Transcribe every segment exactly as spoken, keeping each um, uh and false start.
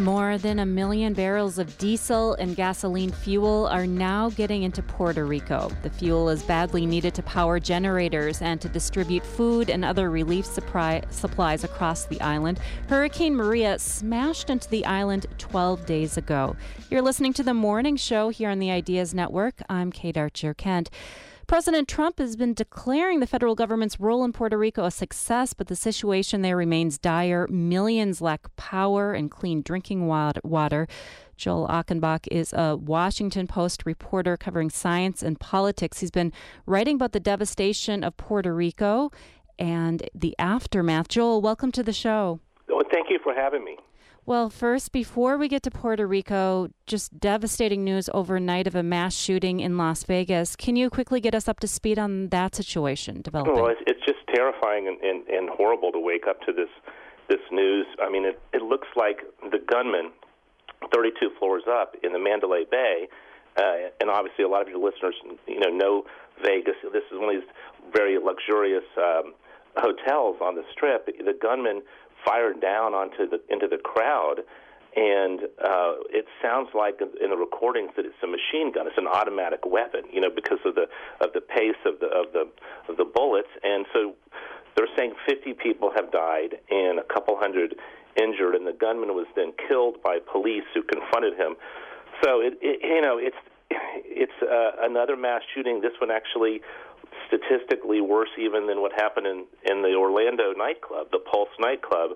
More than a million barrels of diesel and gasoline fuel are now getting into Puerto Rico. The fuel is badly needed to power generators and to distribute food and other relief supply, supplies across the island. Hurricane Maria smashed into the island twelve days ago. You're listening to The Morning Show here on the Ideas Network. I'm Kate Archer-Kent. President Trump has been declaring the federal government's role in Puerto Rico a success, but the situation there remains dire. Millions lack power and clean drinking water. Joel Achenbach is a Washington Post reporter covering science and politics. He's been writing about the devastation of Puerto Rico and the aftermath. Joel, welcome to the show. Well, thank you for having me. Well, first, before we get to Puerto Rico, just devastating news overnight of a mass shooting in Las Vegas. Can you quickly get us up to speed on that situation developing? Well, it's, it's just terrifying and, and, and horrible to wake up to this this news. I mean, it, it looks like the gunman, thirty-two floors up in the Mandalay Bay, uh, and obviously a lot of your listeners, you know, know Vegas. This is one of these very luxurious um, hotels on the Strip. The gunman fired down onto the into the crowd, and uh, it sounds like in the recordings that it's a machine gun. It's an automatic weapon, you know, because of the of the pace of the of the of the bullets. And so they're saying fifty people have died and a couple hundred injured, and the gunman was then killed by police who confronted him. So it, it you know it's it's uh, another mass shooting. This one actually statistically worse even than what happened in, in the Orlando nightclub, the Pulse nightclub.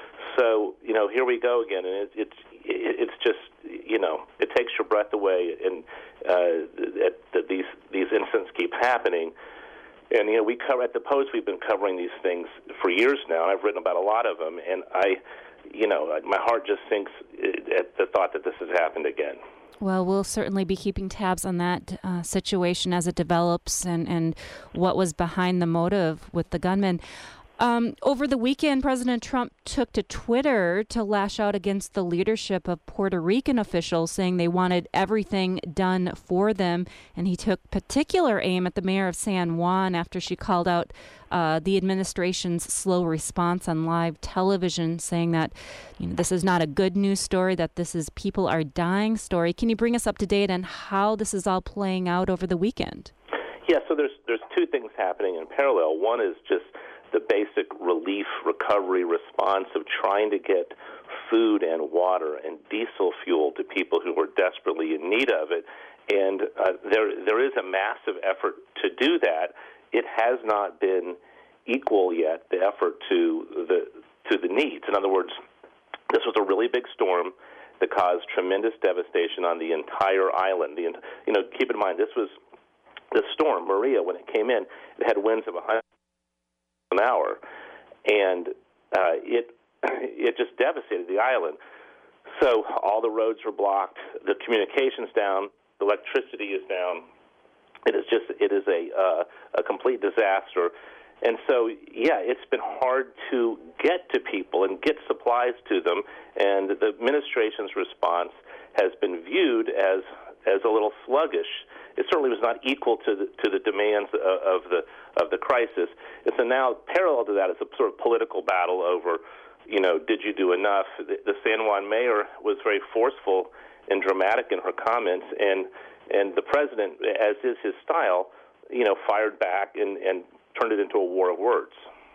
So, you know, here we go again, and it, it's it's just, you know, it takes your breath away, and uh, that, that these these incidents keep happening. And, you know, we cover at the Post, we've been covering these things for years now, and I've written about a lot of them, and I, you know, my heart just sinks at the thought that this has happened again. Well, we'll certainly be keeping tabs on that uh, situation as it develops and, and what was behind the motive with the gunman. Um, over the weekend, President Trump took to Twitter to lash out against the leadership of Puerto Rican officials, saying they wanted everything done for them. And he took particular aim at the mayor of San Juan after she called out uh, the administration's slow response on live television, saying that, you know, this is not a good news story, that this is people are dying story. Can you bring us up to date on how this is all playing out over the weekend? Yeah, so there's there's two things happening in parallel. One is just the basic relief, recovery response of trying to get food and water and diesel fuel to people who are desperately in need of it. And uh, there there is a massive effort to do that. It has not been equal yet, the effort to the to the needs. In other words, this was a really big storm that caused tremendous devastation on the entire island. The, you know, keep in mind, this was the storm, Maria, when it came in, it had winds of one hundred an hour, and uh, it it just devastated the island. So all the roads were blocked, the communications down, the electricity is down. It is just it is a uh, a complete disaster. And so, yeah, it's been hard to get to people and get supplies to them, and the administration's response has been viewed as as a little sluggish. It certainly was not equal to the, to the demands of, of the of the crisis. And so now, parallel to that, is a sort of political battle over, you know, did you do enough? The, the San Juan mayor was very forceful and dramatic in her comments, and and the president, as is his style, you know, fired back and, and turned it into a war of words.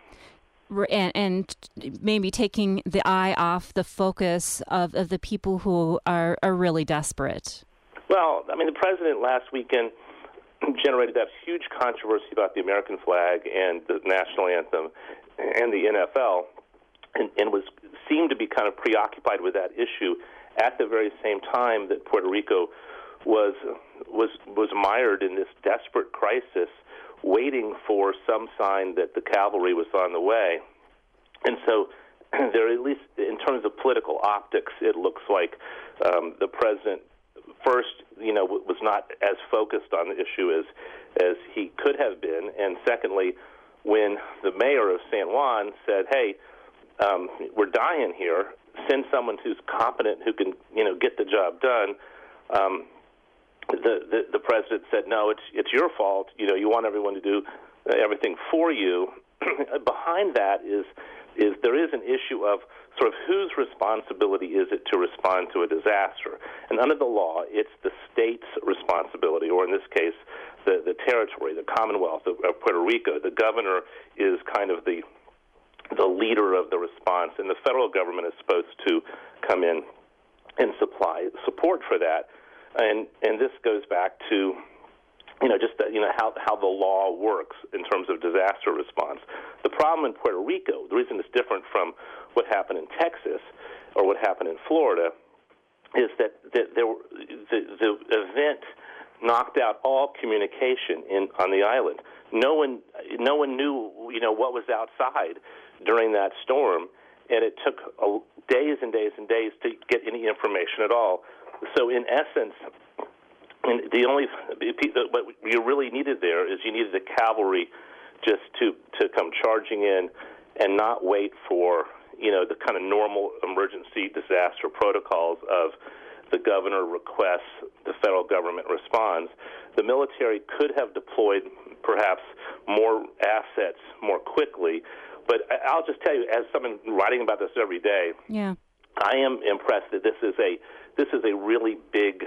And, and maybe taking the eye off the focus of, of the people who are, are really desperate. Well, I mean, the president last weekend generated that huge controversy about the American flag and the national anthem and the N F L, and, and was seemed to be kind of preoccupied with that issue at the very same time that Puerto Rico was was was mired in this desperate crisis, waiting for some sign that the cavalry was on the way. And so there, at least in terms of political optics, it looks like um, the president first, you know, was not as focused on the issue as as he could have been, and secondly, when the mayor of San Juan said, "Hey, um, we're dying here. Send someone who's competent, who can, you know, get the job done." Um, the, the the president said, "No, it's it's your fault. You know, you want everyone to do everything for you." Behind that is is there is an issue of sort of whose responsibility is it to respond to a disaster. And under the law, it's the state's responsibility, or in this case, the, the territory, the Commonwealth of, of Puerto Rico. The governor is kind of the the leader of the response, and the federal government is supposed to come in and supply support for that. And and this goes back to, you know, just the, you know how how the law works in terms of disaster response. The problem in Puerto Rico, the reason it's different from what happened in Texas or what happened in Florida, is that, that there the, the event knocked out all communication in on the island. No one no one knew, you know, what was outside during that storm, and it took a, days and days and days to get any information at all. So in essence, the only what you really needed there is you needed the cavalry just to, to come charging in and not wait for, you know, the kind of normal emergency disaster protocols of the governor requests, the federal government responds. The military could have deployed perhaps more assets more quickly, but I'll just tell you, as someone writing about this every day, yeah. I am impressed that this is a this is a really big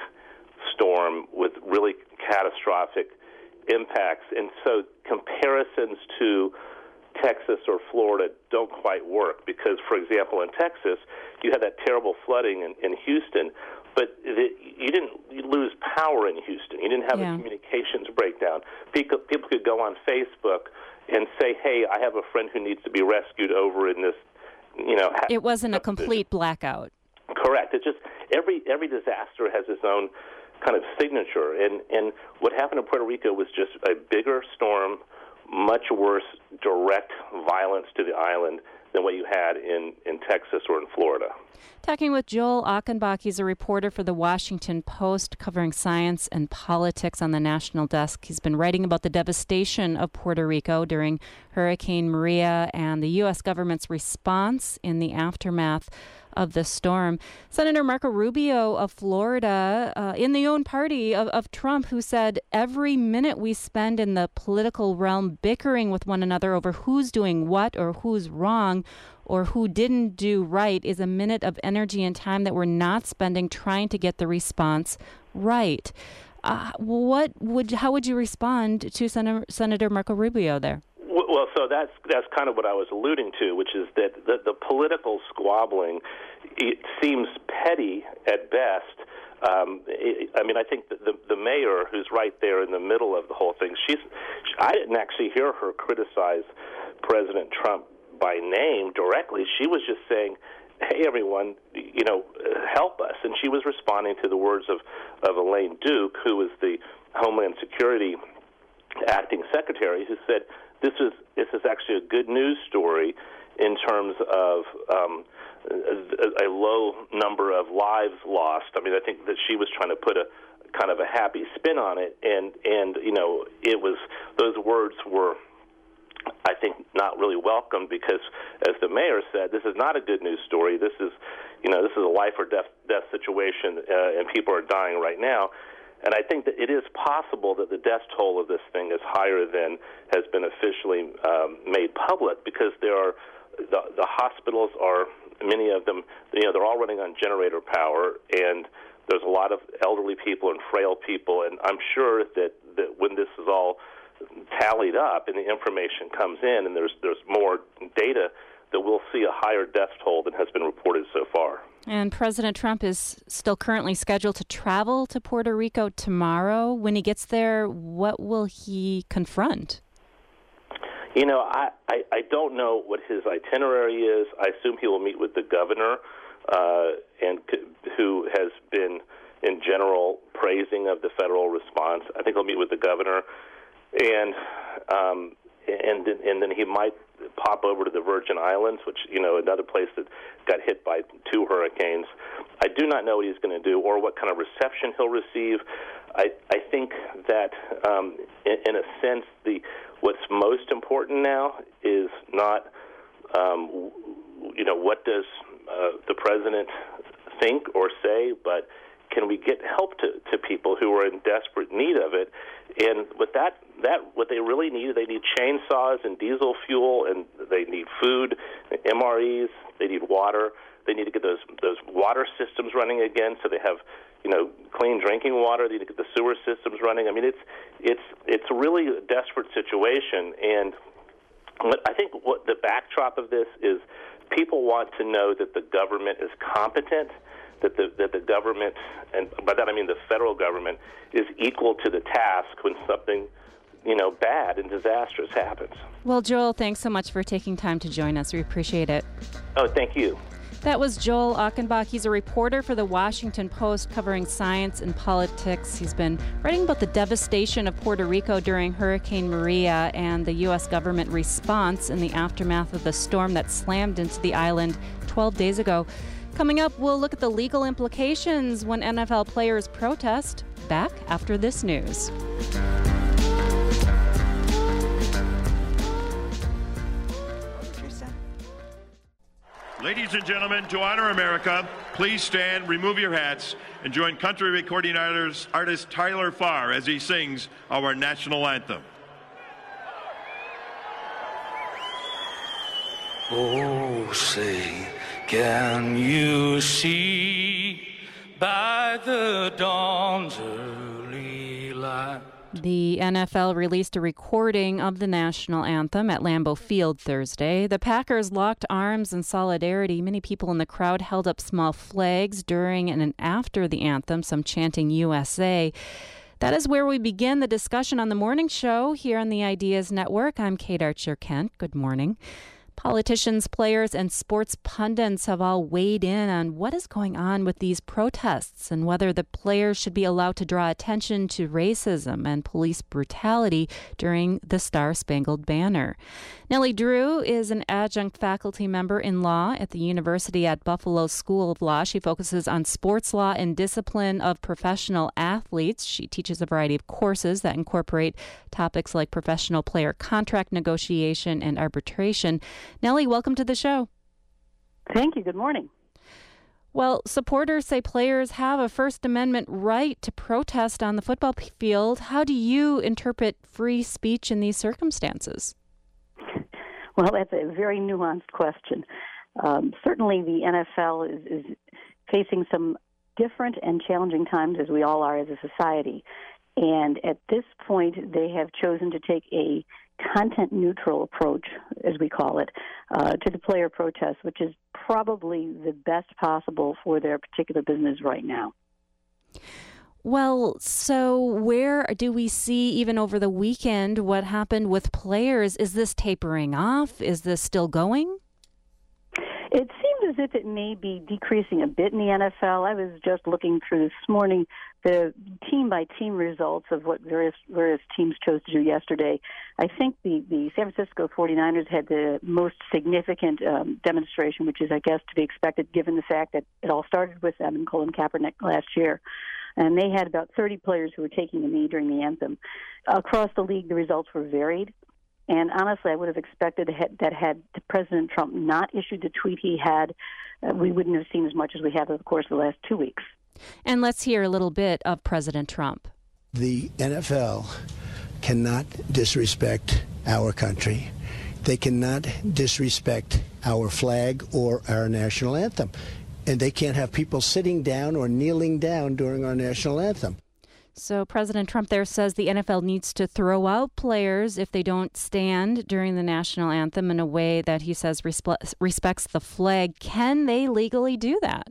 storm with really catastrophic impacts, and so comparisons to Texas or Florida don't quite work because, for example, in Texas, you had that terrible flooding in, in Houston, but the, you didn't you lose power in Houston. You didn't have yeah. a communications breakdown. People, people could go on Facebook and say, hey, I have a friend who needs to be rescued over in this, you know. It wasn't a complete blackout. Correct. It just, every every disaster has its own kind of signature, and, and what happened in Puerto Rico was just a bigger storm, much worse direct violence to the island than what you had in, in Texas or in Florida. Talking with Joel Achenbach. He's a reporter for The Washington Post covering science and politics on the national desk. He's been writing about the devastation of Puerto Rico during Hurricane Maria and the U S government's response in the aftermath of the storm. Senator Marco Rubio of Florida, uh, in the own party of, of Trump, who said every minute we spend in the political realm bickering with one another over who's doing what or who's wrong or who didn't do right is a minute of energy and time that we're not spending trying to get the response right. Uh, what would how would you respond to Senator, Senator Marco Rubio there? Well, so that's that's kind of what I was alluding to, which is that the, the political squabbling, it seems petty at best. Um, it, I mean, I think the, the the mayor, who's right there in the middle of the whole thing, she's I didn't actually hear her criticize President Trump by name directly. She was just saying, hey, everyone, you know, help us. And she was responding to the words of, of Elaine Duke, who was the Homeland Security acting secretary, who said, This is this is actually a good news story in terms of um, a, a low number of lives lost. I mean, I think that she was trying to put a kind of a happy spin on it, and and you know, it was those words were, I think, not really welcome because, as the mayor said, this is not a good news story. This is, you know, this is a life or death death situation, uh, and people are dying right now. And I think that it is possible that the death toll of this thing is higher than has been officially um, made public because there are the, the hospitals are, many of them, you know, they're all running on generator power, and there's a lot of elderly people and frail people. And I'm sure that, that when this is all tallied up and the information comes in and there's there's more data, that we'll see a higher death toll than has been reported so far. And President Trump is still currently scheduled to travel to Puerto Rico tomorrow. When he gets there, what will he confront? You know, I, I, I don't know what his itinerary is. I assume he will meet with the governor, uh, and who has been, in general, praising of the federal response. I think he'll meet with the governor, and um, and and then he might pop over to the Virgin Islands, which, you know, another place that got hit by two hurricanes. I do not know what he's going to do or what kind of reception he'll receive. I, I think that, um, in, in a sense, the what's most important now is not, um, you know, what does uh, the president think or say, but can we get help to, to people who are in desperate need of it? And with that that what they really need, they need chainsaws and diesel fuel, and they need food, M R Es, they need water. They need to get those those water systems running again, so they have, you know, clean drinking water. They need to get the sewer systems running. I mean, it's it's it's a really desperate situation, and what I think what the backdrop of this is, people want to know that the government is competent, that the that the government, and by that I mean the federal government, is equal to the task when something, you know, bad and disastrous happens. Well, Joel, thanks so much for taking time to join us. We appreciate it. Oh, thank you. That was Joel Achenbach. He's a reporter for the Washington Post covering science and politics. He's been writing about the devastation of Puerto Rico during Hurricane Maria and the U S government response in the aftermath of the storm that slammed into the island twelve days ago. Coming up, we'll look at the legal implications when N F L players protest. Back after this news. Ladies and gentlemen, to honor America, please stand, remove your hats, and join country recording artist, artist Tyler Farr as he sings our national anthem. Oh, say, can you see by the dawn's early light? The N F L released a recording of the national anthem at Lambeau Field Thursday. The Packers locked arms in solidarity. Many people in the crowd held up small flags during and after the anthem, some chanting U S A. That is where we begin the discussion on the morning show here on the Ideas Network. I'm Kate Archer-Kent. Good morning. Politicians, players, and sports pundits have all weighed in on what is going on with these protests and whether the players should be allowed to draw attention to racism and police brutality during the Star-Spangled Banner. Nellie Drew is an adjunct faculty member in law at the University at Buffalo School of Law. She focuses on sports law and discipline of professional athletes. She teaches a variety of courses that incorporate topics like professional player contract negotiation and arbitration. Nellie, welcome to the show. Thank you. Good morning. Well, supporters say players have a First Amendment right to protest on the football field. How do you interpret free speech in these circumstances? Well, that's a very nuanced question. Um, certainly the N F L is, is facing some different and challenging times, as we all are as a society. And at this point, they have chosen to take a content-neutral approach, as we call it, uh, to the player protests, which is probably the best possible for their particular business right now. Well, so where do we see, even over the weekend, what happened with players? Is this tapering off? Is this still going? It seems as if it may be decreasing a bit in the N F L. I was just looking through this morning the team-by-team results of what various various teams chose to do yesterday. I think the, the San Francisco forty-niners had the most significant um, demonstration, which is, I guess, to be expected given the fact that it all started with them and Colin Kaepernick last year. And they had about thirty players who were taking the knee during the anthem. Across the league, the results were varied. And honestly, I would have expected that had President Trump not issued the tweet he had, uh, we wouldn't have seen as much as we have over the course of the last two weeks. And let's hear a little bit of President Trump. The N F L cannot disrespect our country. They cannot disrespect our flag or our national anthem. And they can't have people sitting down or kneeling down during our national anthem. So President Trump there says the N F L needs to throw out players if they don't stand during the national anthem in a way that he says respe- respects the flag. Can they legally do that?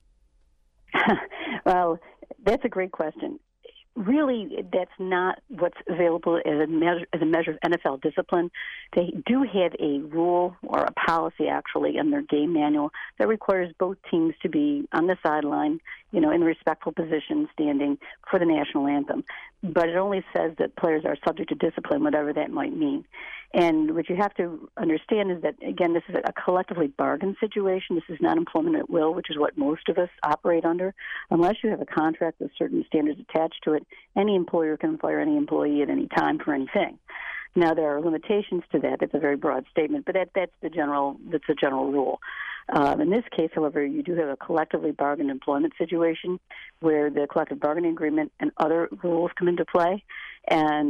Well, that's a great question. Really, that's not what's available as a measure, as a measure of N F L discipline. They do have a rule or a policy, actually, in their game manual that requires both teams to be on the sideline, you know, in a respectful position, standing for the national anthem. But it only says that players are subject to discipline, whatever that might mean. And what you have to understand is that, again, this is a collectively bargained situation. This is not employment at will, which is what most of us operate under. Unless you have a contract with certain standards attached to it, any employer can fire any employee at any time for anything. Now, there are limitations to that. That's a very broad statement, but that, that's the general that's the general rule. Um, in this case, however, you do have a collectively bargained employment situation where the collective bargaining agreement and other rules come into play. And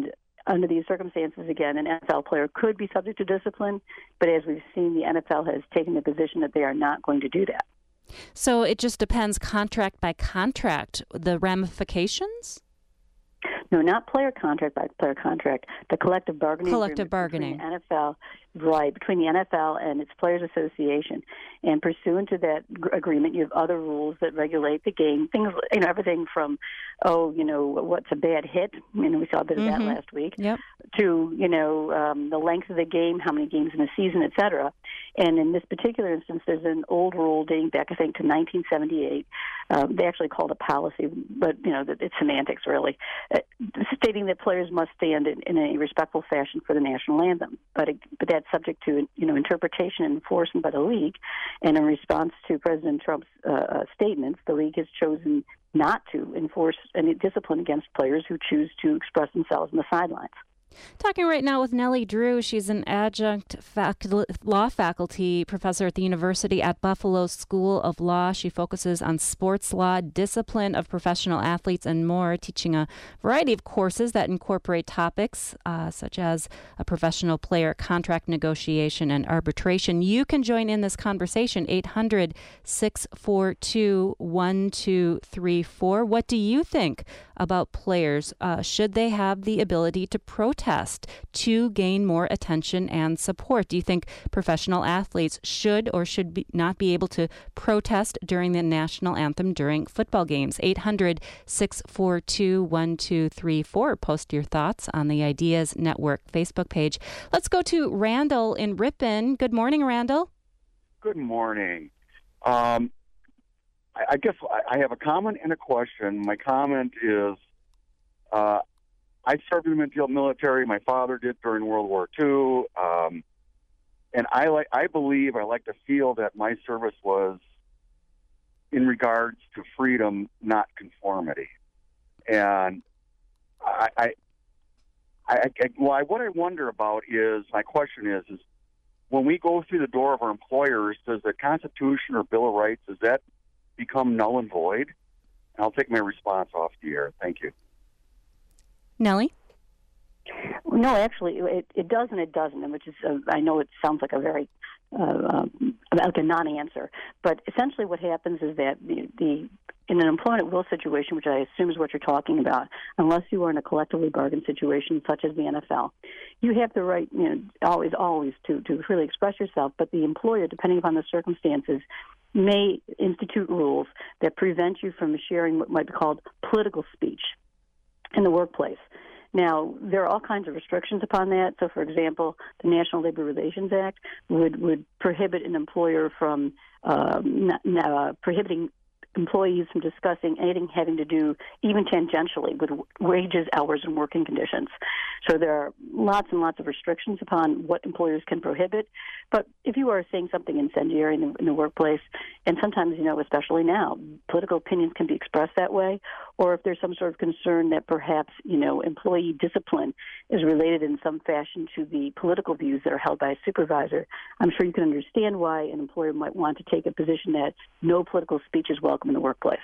under these circumstances, again, an N F L player could be subject to discipline, but as we've seen, the N F L has taken the position that they are not going to do that. So it just depends contract by contract, the ramifications? No, not player contract by player contract. The collective bargaining collective bargaining between the N F L, right, between the N F L and its Players Association. And pursuant to that g- agreement, you have other rules that regulate the game. Things, you know, everything from, oh, you know, what's a bad hit? I mean, we saw a bit of mm-hmm. that last week. Yep. To, you know, um, the length of the game, how many games in a season, et cetera. And in this particular instance, there's an old rule dating back, I think, to nineteen seventy-eight. Um, they actually called it policy, but, you know, it's semantics, really, uh, stating that players must stand in, in a respectful fashion for the national anthem. But, it, but that's subject to, you know, interpretation and enforcement by the league. And in response to President Trump's uh, uh, statements, the league has chosen not to enforce any discipline against players who choose to express themselves on the sidelines. Talking right now with Nellie Drew. She's an adjunct facu- law faculty professor at the University at Buffalo School of Law. She focuses on sports law, discipline of professional athletes, and more, teaching a variety of courses that incorporate topics uh, such as a professional player contract negotiation and arbitration. You can join in this conversation, eight hundred, six four two, one two three four. What do you think about players? Uh, should they have the ability to protest to gain more attention and support? Do you think professional athletes should or should be not be able to protest during the national anthem during football games? eight hundred, six four two, one two three four. Post your thoughts on the Ideas Network Facebook page. Let's go to Randall in Ripon. Good morning, Randall. Good morning. Um, I, I guess I, I have a comment and a question. My comment is, uh, I served in the military. My father did during World War Two, um, and I like. I believe I like to feel that my service was in regards to freedom, not conformity. And I, I, I, I well, I, what I wonder about is my question is: is when we go through the door of our employers, does the Constitution or Bill of Rights does that become null and void? And I'll take my response off the air. Thank you. Nellie? No, actually, it, it does and it doesn't, which is, uh, I know it sounds like a very, uh, um, like a non-answer, but essentially what happens is that the, the in an employment at will situation, which I assume is what you're talking about, unless you are in a collectively bargained situation such as the N F L, you have the right, you know, always, always to, to freely express yourself, but the employer, depending upon the circumstances, may institute rules that prevent you from sharing what might be called political speech in the workplace. Now, there are all kinds of restrictions upon that. So, for example, the National Labor Relations Act would, would prohibit an employer from um, not, uh, prohibiting employees from discussing anything having to do, even tangentially, with wages, hours, and working conditions. So there are lots and lots of restrictions upon what employers can prohibit. But if you are saying something incendiary in the, in the workplace, and sometimes, you know, especially now, political opinions can be expressed that way, or if there's some sort of concern that perhaps, you know, employee discipline is related in some fashion to the political views that are held by a supervisor, I'm sure you can understand why an employer might want to take a position that no political speech is welcome in the workplace.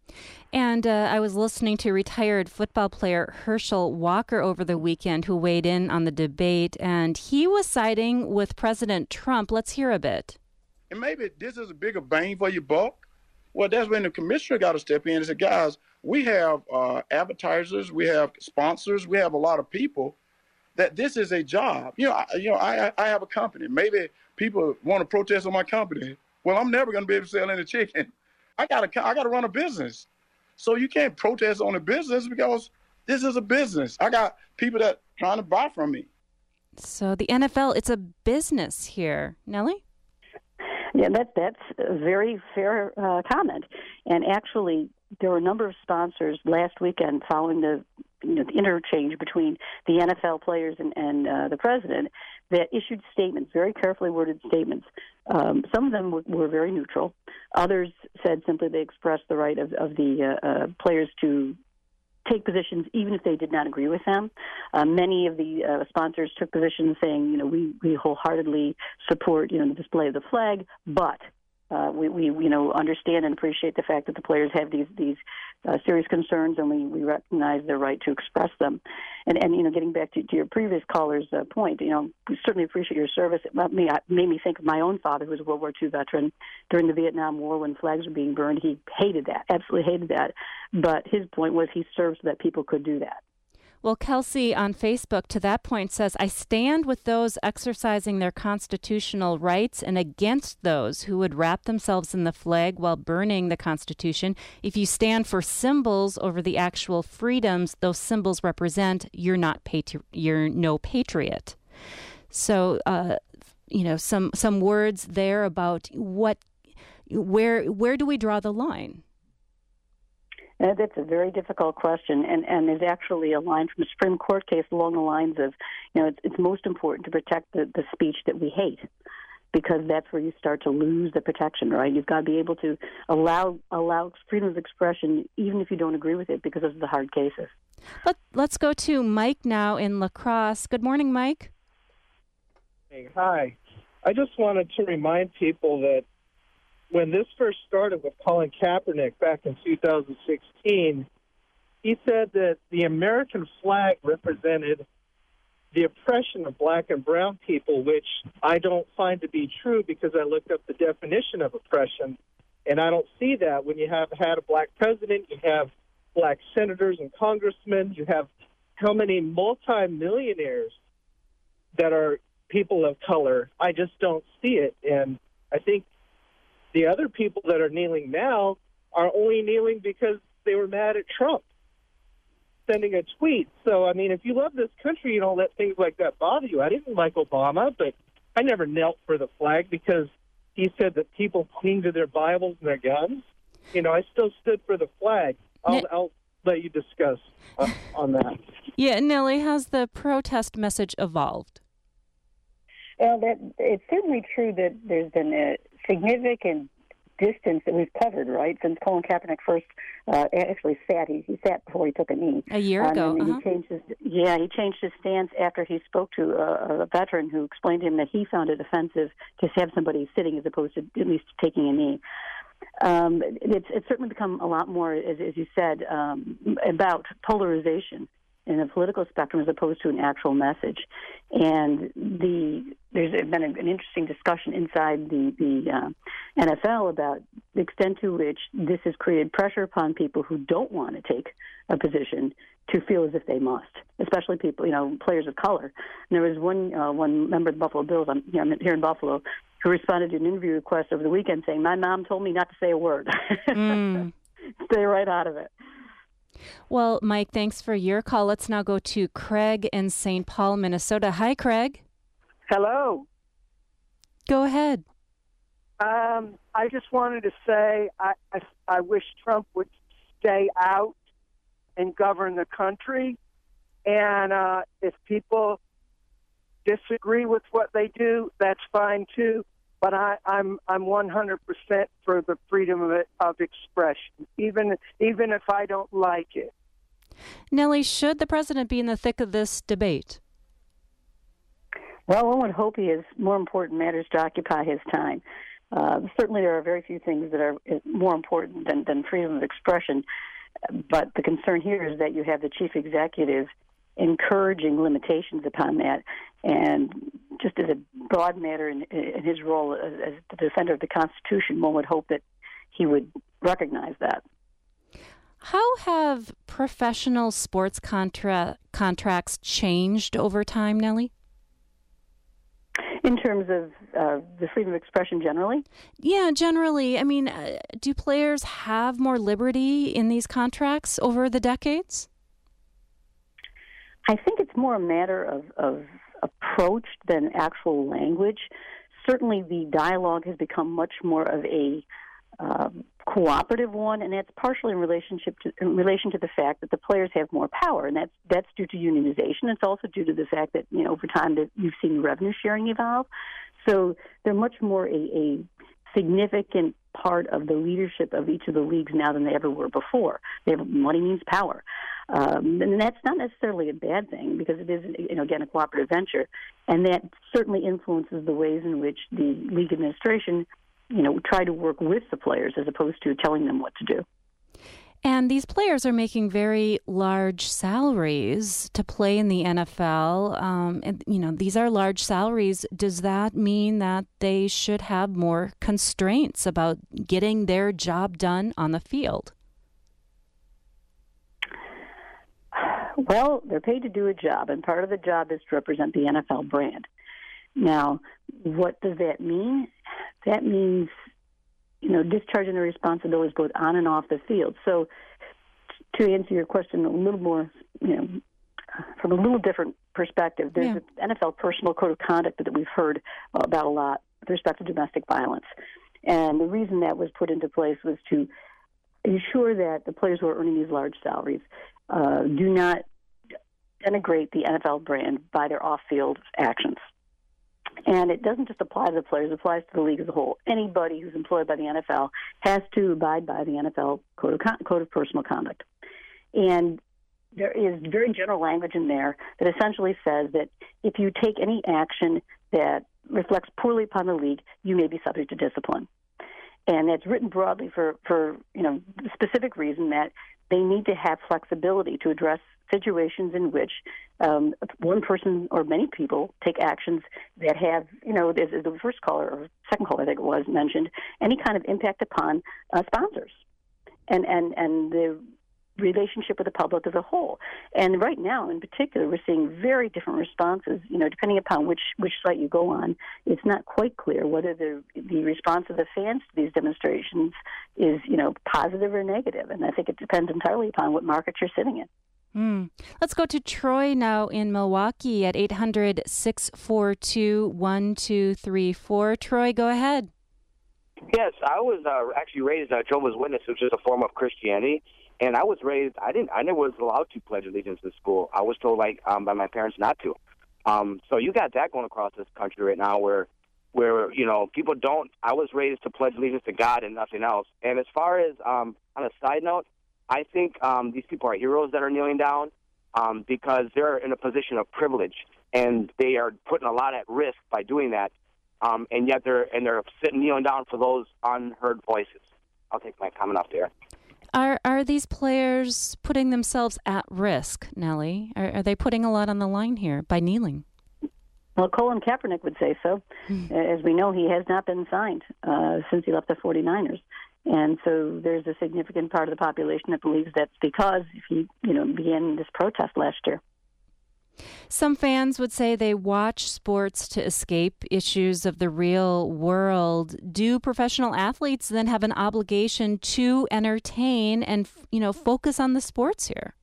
And uh, I was listening to retired football player Herschel Walker over the weekend, who weighed in on the debate, and he was siding with President Trump. Let's hear a bit. And maybe this is a bigger bang for your buck. Well, that's when the commissioner got to step in and say, guys, we have uh, advertisers, we have sponsors, we have a lot of people that this is a job. You know, I, you know, I, I have a company. Maybe people want to protest on my company. Well, I'm never going to be able to sell any chicken. I got to I got to run a business. So you can't protest on a business because this is a business. I got people that trying to buy from me. So the N F L, it's a business here. Nellie? Yeah, that, that's a very fair uh, comment. And actually, there were a number of sponsors last weekend following the, you know, the interchange between the N F L players and, and uh, the president that issued statements, very carefully worded statements. Um, some of them were, were very neutral. Others said simply they expressed the right of, of the uh, uh, players to take positions even if they did not agree with them. Uh, many of the uh, sponsors took positions saying, you know, we, we wholeheartedly support, you know, the display of the flag, but Uh, we, we, you know, understand and appreciate the fact that the players have these these uh, serious concerns, and we, we recognize their right to express them. And, and you know, getting back to, to your previous caller's uh, point, you know, we certainly appreciate your service. It made me, it made me think of my own father, who was a World War Two veteran. During the Vietnam War, when flags were being burned, he hated that, absolutely hated that. But his point was he served so that people could do that. Well, Kelsey on Facebook to that point says, I stand with those exercising their constitutional rights and against those who would wrap themselves in the flag while burning the Constitution. If you stand for symbols over the actual freedoms those symbols represent, you're not patri- you're no patriot. So, uh, you know, some some words there about what, where where do we draw the line? Uh, that's a very difficult question, and, and there's actually a line from a Supreme Court case along the lines of, you know, it's, it's most important to protect the, the speech that we hate, because that's where you start to lose the protection, right? You've got to be able to allow allow freedom of expression, even if you don't agree with it, because those are the hard cases. Let, let's go to Mike now in La Crosse. Good morning, Mike. Hey, hi. I just wanted to remind people that when this first started with Colin Kaepernick back in two thousand sixteen, he said that the American flag represented the oppression of black and brown people, which I don't find to be true because I looked up the definition of oppression, and I don't see that. When you have had a black president, you have black senators and congressmen, you have how many multimillionaires that are people of color. I just don't see it, and I think the other people that are kneeling now are only kneeling because they were mad at Trump sending a tweet. So, I mean, if you love this country, you don't let things like that bother you. I didn't like Obama, but I never knelt for the flag because he said that people cling to their Bibles and their guns. You know, I still stood for the flag. I'll, N- I'll let you discuss uh, on that. Yeah, Nellie, has the protest message evolved? Well, that, it's certainly true that there's been a significant distance that we've covered, right, since Colin Kaepernick first uh, actually sat. He, he sat before he took a knee. A year ago. Um, and uh-huh. he changed his, yeah, he changed his stance after he spoke to a, a veteran who explained to him that he found it offensive to have somebody sitting as opposed to at least taking a knee. Um, it's, it's certainly become a lot more, as, as you said, um, about polarization in the political spectrum as opposed to an actual message. And the there's been an interesting discussion inside the, the uh, N F L about the extent to which this has created pressure upon people who don't want to take a position to feel as if they must, especially people, you know, players of color. And there was one uh, one member of the Buffalo Bills, I'm, you know, I'm here in Buffalo, who responded to an interview request over the weekend saying, my mom told me not to say a word. Mm. Stay right out of it. Well, Mike, thanks for your call. Let's now go to Craig in Saint Paul, Minnesota. Hi, Craig. Hello. Go ahead. Um, I just wanted to say I, I, I wish Trump would stay out and govern the country. And uh, if people disagree with what they do, that's fine too. But I, I'm I'm one hundred percent for the freedom of, of expression, even even if I don't like it. Nellie, should the president be in the thick of this debate? Well, one would hope he has more important matters to occupy his time. Uh, certainly there are very few things that are more important than, than freedom of expression. But the concern here is that you have the chief executive encouraging limitations upon that. And just as a broad matter in, in his role as, as the defender of the Constitution, one would hope that he would recognize that. How have professional sports contra- contracts changed over time, Nellie? In terms of uh, the freedom of expression generally? Yeah, generally. I mean, uh, do players have more liberty in these contracts over the decades? I think it's more a matter of, of approach than actual language. Certainly the dialogue has become much more of a uh, cooperative one, and that's partially in relationship to in relation to the fact that the players have more power, and that's that's due to unionization. It's also due to the fact that, you know, over time that you've seen revenue sharing evolve. So they're much more a, a significant part of the leadership of each of the leagues now than they ever were before. They have, money means power. Um, and that's not necessarily a bad thing because it is, you know, again, a cooperative venture. And that certainly influences the ways in which the league administration you know, try to work with the players as opposed to telling them what to do. And these players are making very large salaries to play in the N F L. Um, and, you know, these are large salaries. Does that mean that they should have more constraints about getting their job done on the field? Well, they're paid to do a job, and part of the job is to represent the N F L brand. Now, what does that mean? That means, you know, discharging their responsibilities both on and off the field. So to answer your question a little more, you know, from a little different perspective, there's yeah. the N F L personal code of conduct that we've heard about a lot with respect to domestic violence. And the reason that was put into place was to ensure that the players who are earning these large salaries uh, do not denigrate the N F L brand by their off-field actions. And it doesn't just apply to the players, it applies to the league as a whole. Anybody who's employed by the N F L has to abide by the N F L Code of, Con- Code of Personal Conduct. And there is very general language in there that essentially says that if you take any action that reflects poorly upon the league, you may be subject to discipline. And that's written broadly for, for you know, the specific reason that they need to have flexibility to address situations in which um, one person or many people take actions that have, you know, as, as the first caller or second caller, I think it was, mentioned, any kind of impact upon uh, sponsors and, and, and the relationship with the public as a whole. And right now, in particular, we're seeing very different responses, you know, depending upon which, which site you go on. It's not quite clear whether the the response of the fans to these demonstrations is, you know, positive or negative. And I think it depends entirely upon what market you're sitting in. Mm. Let's go to Troy now in Milwaukee at eight hundred, six four two, one two three four. Troy, go ahead. Yes, I was uh, actually raised a Jehovah's Witness, which is a form of Christianity. And I was raised, I didn't, I never was allowed to pledge allegiance in school. I was told, like, um, by my parents not to. Um, so you got that going across this country right now where, where, you know, people don't, I was raised to pledge allegiance to God and nothing else. And as far as, um, on a side note, I think um, these people are heroes that are kneeling down um, because they're in a position of privilege, and they are putting a lot at risk by doing that. Um, and yet they're and they're sitting kneeling down for those unheard voices. I'll take my comment off there. Are are these players putting themselves at risk, Nellie? Are, are they putting a lot on the line here by kneeling? Well, Colin Kaepernick would say so. Mm. As we know, he has not been signed uh, since he left the forty-niners. And so there's a significant part of the population that believes that's because he, you know, began this protest last year. Some fans would say they watch sports to escape issues of the real world. Do professional athletes then have an obligation to entertain and, you know, focus on the sports here?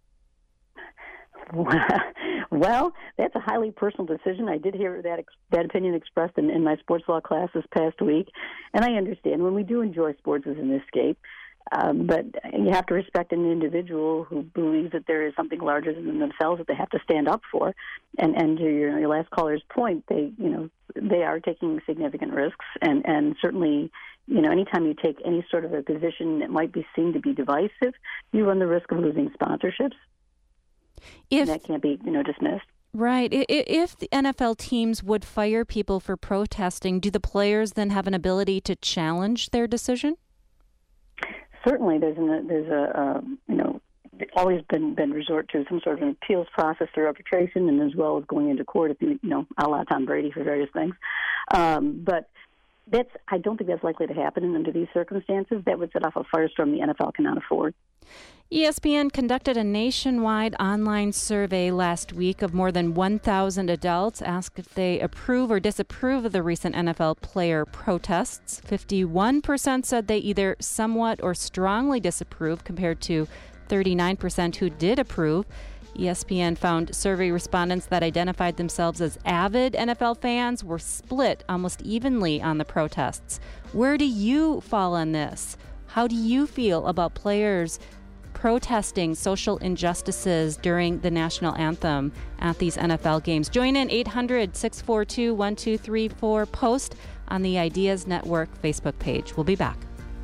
Well, that's a highly personal decision. I did hear that ex- that opinion expressed in, in my sports law class this past week, and I understand when we do enjoy sports as an escape, um, but you have to respect an individual who believes that there is something larger than themselves that they have to stand up for. And and to your, your last caller's point, they you know they are taking significant risks, and and certainly, you know, anytime you take any sort of a position that might be seen to be divisive, you run the risk of losing sponsorships. If, and that can't be, you know, dismissed. Right. If the N F L teams would fire people for protesting, do the players then have an ability to challenge their decision? Certainly, there's an, there's a uh, you know always been been resort to some sort of an appeals process through arbitration, and as well as going into court if you you know a la Tom Brady for various things. Um, but that's I don't think that's likely to happen under these circumstances. That would set off a firestorm the N F L cannot afford. E S P N conducted a nationwide online survey last week of more than one thousand adults, asked if they approve or disapprove of the recent N F L player protests. fifty-one percent said they either somewhat or strongly disapprove, compared to thirty-nine percent who did approve. E S P N found survey respondents that identified themselves as avid N F L fans were split almost evenly on the protests. Where do you fall on this? How do you feel about players protesting social injustices during the national anthem at these N F L games? Join in eight hundred, six four two, one two three four. Post on the Ideas Network Facebook page. We'll be back.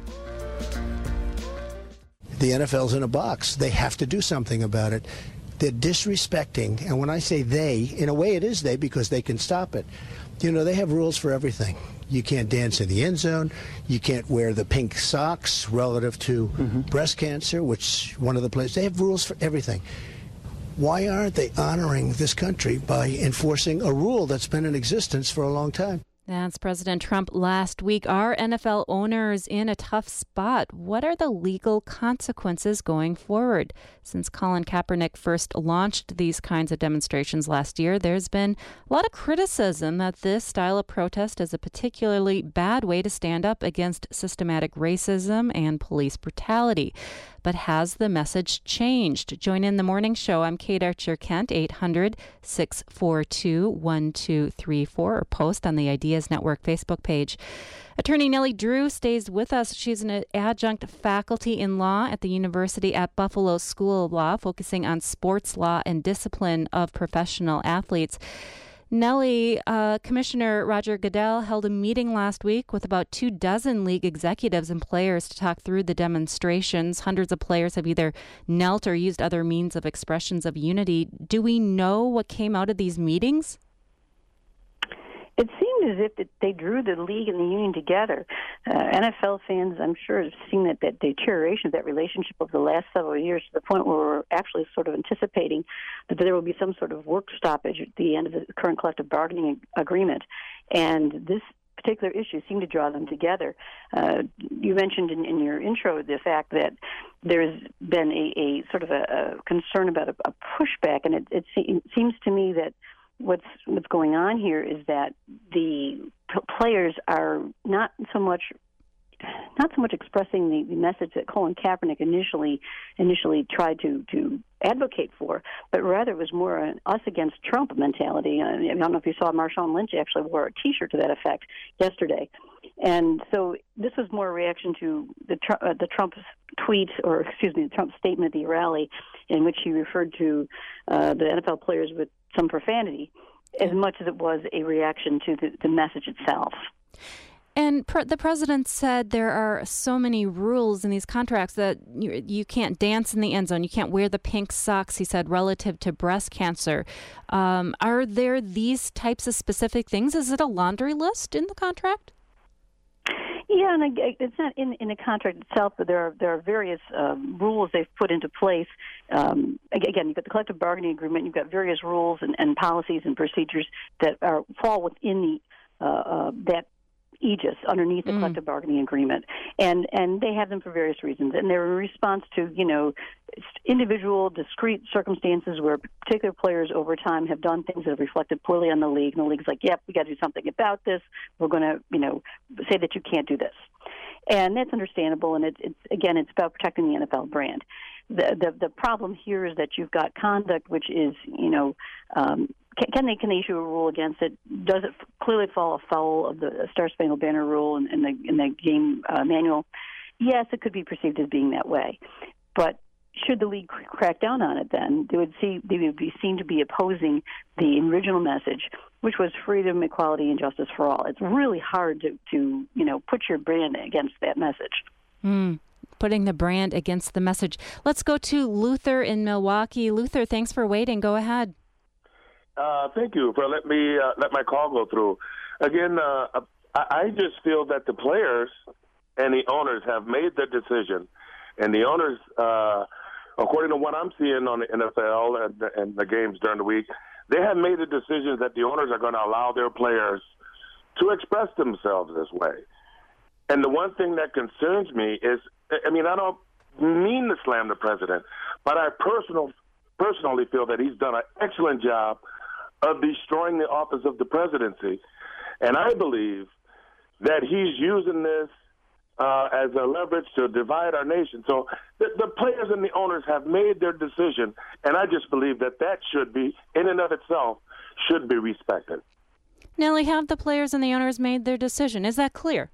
The N F L's in a box. They have to do something about it. They're disrespecting, and when I say they, in a way it is they because they can stop it. You know, they have rules for everything. You can't dance in the end zone. You can't wear the pink socks relative to mm-hmm. breast cancer, which one of the places. They have rules for everything. Why aren't they honoring this country by enforcing a rule that's been in existence for a long time? That's President Trump last week. Are N F L owners in a tough spot? What are the legal consequences going forward? Since Colin Kaepernick first launched these kinds of demonstrations last year, there's been a lot of criticism that this style of protest is a particularly bad way to stand up against systematic racism and police brutality. But has the message changed? Join in the morning show. I'm Kate Archer-Kent, eight hundred, six four two, one two three four, or post on the Ideas Network Facebook page. Attorney Nellie Drew stays with us. She's an adjunct faculty in law at the University at Buffalo School of Law, focusing on sports law and discipline of professional athletes. Nellie, uh, Commissioner Roger Goodell held a meeting last week with about two dozen league executives and players to talk through the demonstrations. Hundreds of players have either knelt or used other means of expressions of unity. Do we know what came out of these meetings? It seemed as if it, they drew the league and the union together. Uh, N F L fans, I'm sure, have seen that, that deterioration of that relationship over the last several years to the point where we're actually sort of anticipating that there will be some sort of work stoppage at the end of the current collective bargaining agreement. And this particular issue seemed to draw them together. Uh, you mentioned in, in your intro the fact that there's been a, a sort of a, a concern about a, a pushback, and it, it, se- it seems to me that What's what's going on here is that the p- players are not so much not so much expressing the, the message that Colin Kaepernick initially initially tried to, to advocate for, but rather it was more an us against Trump mentality. I don't know if you saw Marshawn Lynch actually wore a T-shirt to that effect yesterday, and so this was more a reaction to the uh, the Trump's tweet, or excuse me, the Trump statement at the rally, in which he referred to uh, the N F L players with some profanity, as much as it was a reaction to the, the message itself. And pre- the president said there are so many rules in these contracts that you, you can't dance in the end zone, you can't wear the pink socks, he said, relative to breast cancer. Um, are there these types of specific things? Is it a laundry list in the contract? Yeah, and it's not in, in the contract itself, but there are there are various um, rules they've put into place. Um, again, you've got the collective bargaining agreement, you've got various rules and, and policies and procedures that are fall within the uh, uh, that aegis underneath the mm. collective bargaining agreement, and and they have them for various reasons, and they're in response to you know individual, discrete circumstances where particular players over time have done things that have reflected poorly on the league, and the league's like, yep, we got to do something about this. We're going to you know say that you can't do this, and that's understandable. And it's, it's again, it's about protecting the N F L brand. The, the the problem here is that you've got conduct which is you know. Um, Can, can they can they issue a rule against it? Does it clearly fall afoul of the Star Spangled Banner rule in, in the in the game uh, manual? Yes, it could be perceived as being that way. But should the league crack down on it, then they would see they would be seen to be opposing the original message, which was freedom, equality, and justice for all. It's really hard to, to you know put your brand against that message. Mm. Putting the brand against the message. Let's go to Luther in Milwaukee. Luther, thanks for waiting. Go ahead. Uh, thank you for letting me uh, let my call go through. Again, uh, I, I just feel that the players and the owners have made the decision, and the owners, uh, according to what I'm seeing on the N F L and, and the games during the week, they have made a decision that the owners are going to allow their players to express themselves this way. And the one thing that concerns me is, I mean, I don't mean to slam the president, but I personal, personally feel that he's done an excellent job of destroying the office of the presidency. And I believe that he's using this uh, as a leverage to divide our nation. So the, the players and the owners have made their decision, and I just believe that that should be, in and of itself, should be respected. Nellie, have the players and the owners made their decision? Is that clear?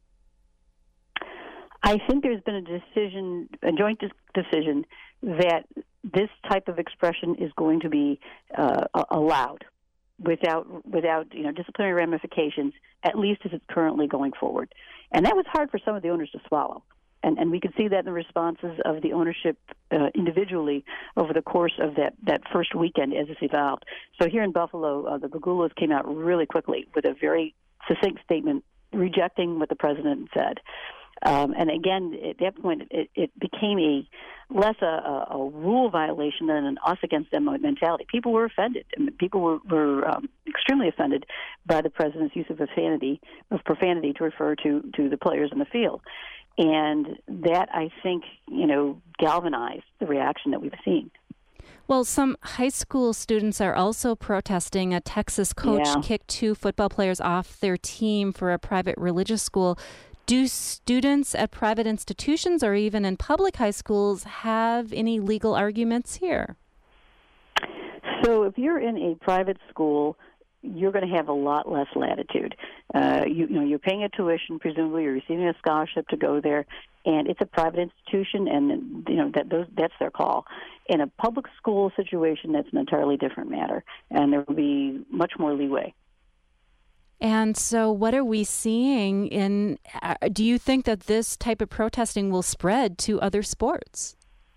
I think there's been a decision, a joint decision, that this type of expression is going to be uh, allowed without, without you know, disciplinary ramifications, at least as it's currently going forward. And that was hard for some of the owners to swallow. And, and we could see that in the responses of the ownership uh, individually over the course of that, that first weekend as this evolved. So here in Buffalo, uh, the Gagulas came out really quickly with a very succinct statement rejecting what the president said. Um, and again, at that point, it, it became a less a, a, a rule violation than an us against them mentality. People were offended, and people were, were um, extremely offended by the president's use of profanity, of profanity to refer to, to the players in the field. And that, I think, you know, galvanized the reaction that we've seen. Well, some high school students are also protesting. A Texas coach Yeah. kicked two football players off their team for a private religious school. Do students at private institutions or even in public high schools have any legal arguments here? So if you're in a private school, you're going to have a lot less latitude. Uh, you, you know, you're paying a tuition, presumably you're receiving a scholarship to go there, and it's a private institution, and you know that those that's their call. In a public school situation, that's an entirely different matter, and there will be much more leeway. And so what are we seeing in, uh, do you think that this type of protesting will spread to other sports?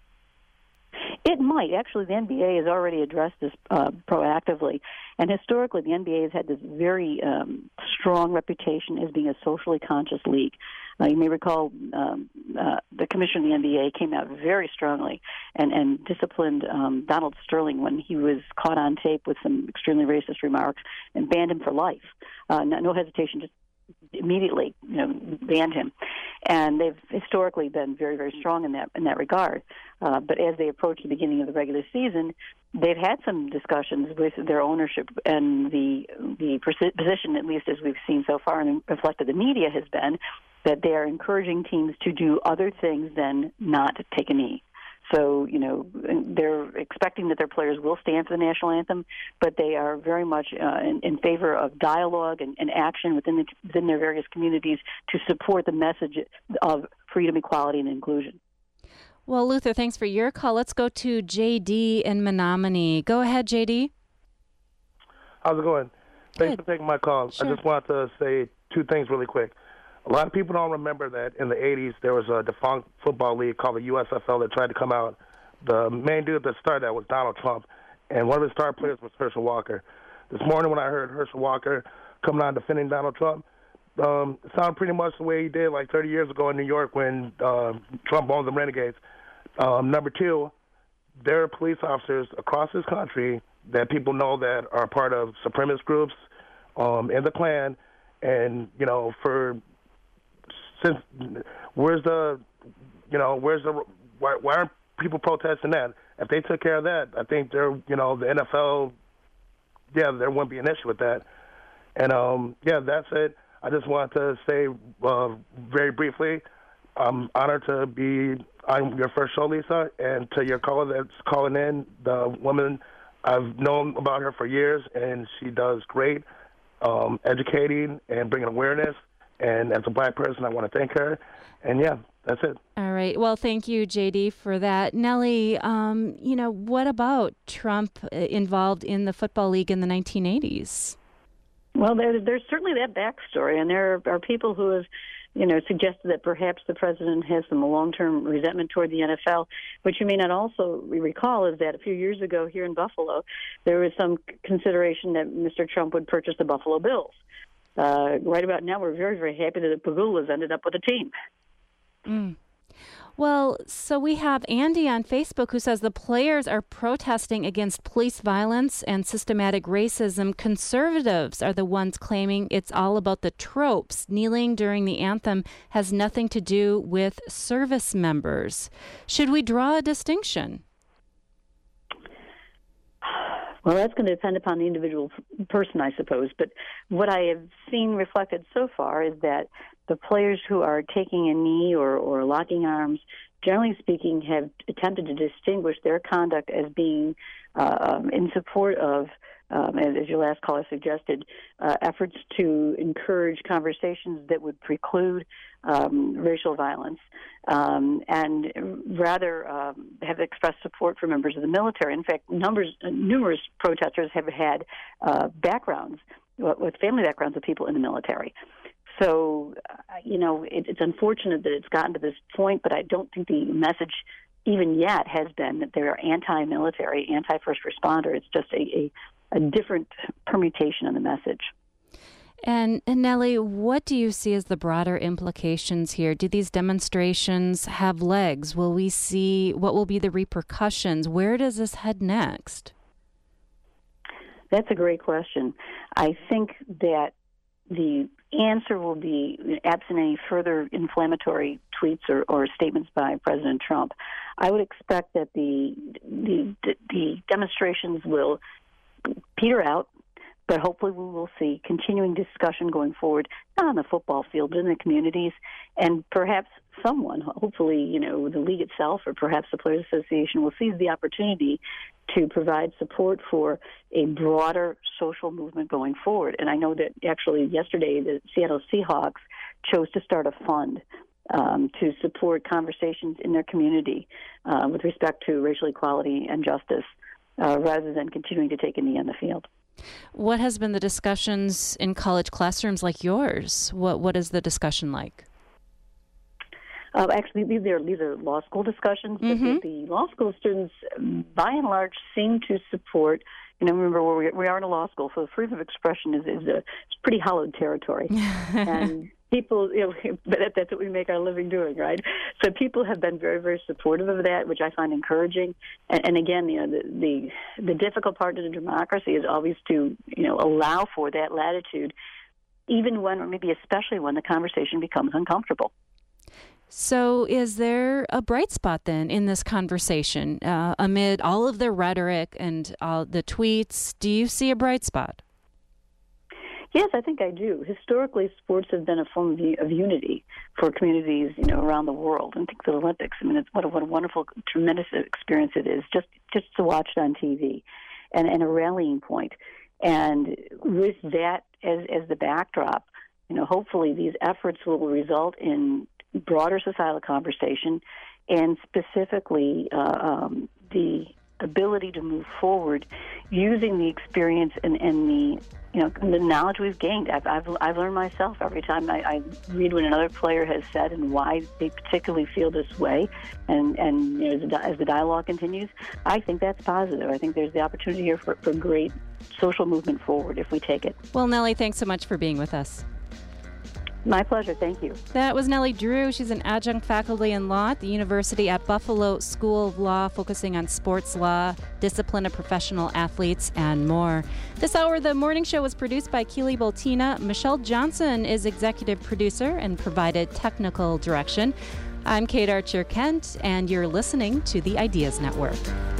It might. Actually, the N B A has already addressed this uh, proactively. And historically, the N B A has had this very um, strong reputation as being a socially conscious league. Uh, you may recall um, uh, the commissioner of the N B A came out very strongly and, and disciplined um, Donald Sterling when he was caught on tape with some extremely racist remarks and banned him for life. Uh, no, no hesitation, just immediately, you know, banned him. And they've historically been very, very strong in that in that regard. Uh, but as they approach the beginning of the regular season, they've had some discussions with their ownership, and the the position, at least as we've seen so far and reflected in the media, has been that they are encouraging teams to do other things than not take a knee. So, you know, they're expecting that their players will stand for the national anthem, but they are very much uh, in, in favor of dialogue and, and action within, the, within their various communities to support the message of freedom, equality, and inclusion. Well, Luther, thanks for your call. Let's go to J D in Menominee. Go ahead, J D. How's it going? Thanks Good. for taking my call. Sure. I just wanted to say two things really quick. A lot of people don't remember that in the eighties there was a defunct football league called the U S F L that tried to come out. The main dude that started that was Donald Trump, and one of his star players was Herschel Walker. This morning when I heard Herschel Walker coming on defending Donald Trump, um, it sounded pretty much the way he did like thirty years ago in New York when uh, Trump owned the Renegades. Um, number two, there are police officers across this country that people know that are part of supremacist groups um, in the Klan, and, you know, for... Since where's the, you know, where's the, why, why aren't people protesting that? If they took care of that, I think they're, you know, the N F L, yeah, there wouldn't be an issue with that. And, um, yeah, that's it. I just wanted to say uh, very briefly, I'm honored to be on your first show, Lisa, and to your caller that's calling in, the woman, I've known about her for years, and she does great um, educating and bringing awareness. And as a black person, I want to thank her. And, yeah, that's it. All right. Well, thank you, J D, for that. Nellie, um, you know, what about Trump involved in the Football League in the nineteen eighties? Well, there, there's certainly that backstory, and there are people who have, you know, suggested that perhaps the president has some long-term resentment toward the N F L. What you may not also recall is that a few years ago here in Buffalo, there was some consideration that Mister Trump would purchase the Buffalo Bills. Uh, right about now, we're very, very happy that the Pagulas ended up with a team. Mm. Well, so we have Andy on Facebook who says the players are protesting against police violence and systematic racism. Conservatives are the ones claiming it's all about the tropes. Kneeling during the anthem has nothing to do with service members. Should we draw a distinction? Well, that's going to depend upon the individual person, I suppose. But what I have seen reflected so far is that the players who are taking a knee or, or locking arms, generally speaking, have attempted to distinguish their conduct as being uh, in support of, um, as, as your last caller suggested, uh, efforts to encourage conversations that would preclude um, racial violence, um, and rather um, have expressed support for members of the military. In fact, numbers, numerous protesters have had uh, backgrounds, with family backgrounds of people in the military. So, uh, you know, it, it's unfortunate that it's gotten to this point, but I don't think the message even yet has been that they're anti-military, anti-first responder. It's just a, a, a different permutation of the message. And, and Nellie, what do you see as the broader implications here? Do these demonstrations have legs? Will we see, what will be the repercussions? Where does this head next? That's a great question. I think that the answer will be, absent any further inflammatory tweets or, or statements by President Trump, I would expect that the, the, the demonstrations will peter out, but hopefully we will see continuing discussion going forward, not on the football field, but in the communities, and perhaps someone, hopefully, you know, the league itself or perhaps the Players Association will seize the opportunity to provide support for a broader social movement going forward. And I know that actually yesterday the Seattle Seahawks chose to start a fund um, to support conversations in their community uh, with respect to racial equality and justice, uh, rather than continuing to take a knee on the field. What has been the discussions in college classrooms like yours? What What is the discussion like? Uh, actually, these are, these are law school discussions, but Mm-hmm. the, the law school students, by and large, seem to support, you know, remember where we, we are in a law school, so freedom of expression is, is a it's pretty hallowed territory. And people, you know, but that's what we make our living doing, right? So people have been very, very supportive of that, which I find encouraging. And, and again, you know, the, the the difficult part of the democracy is always to, you know, allow for that latitude, even when, or maybe especially when, the conversation becomes uncomfortable. So is there a bright spot then in this conversation uh, amid all of the rhetoric and uh, the tweets? Do you see a bright spot? Yes, I think I do. Historically, sports have been a form of, of unity for communities, you know, around the world. And think of the Olympics. I mean, it's what a, what a wonderful, tremendous experience it is just just to watch it on T V, and, and a rallying point. And with that as as the backdrop, you know, hopefully these efforts will result in broader societal conversation, and specifically uh, um, the ability to move forward using the experience and, and the you know the knowledge we've gained. I've I've, I've learned myself every time I, I read what another player has said and why they particularly feel this way, and and you know, as, the, as the dialogue continues, I think that's positive. I think there's the opportunity here for, for great social movement forward if we take it. Well, Nellie, thanks so much for being with us. My pleasure. Thank you. That was Nellie Drew. She's an adjunct faculty in law at the University at Buffalo School of Law, focusing on sports law, discipline of professional athletes, and more. This hour, the morning show was produced by Keely Boltina. Michelle Johnson is executive producer and provided technical direction. I'm Kate Archer-Kent, and you're listening to the Ideas Network.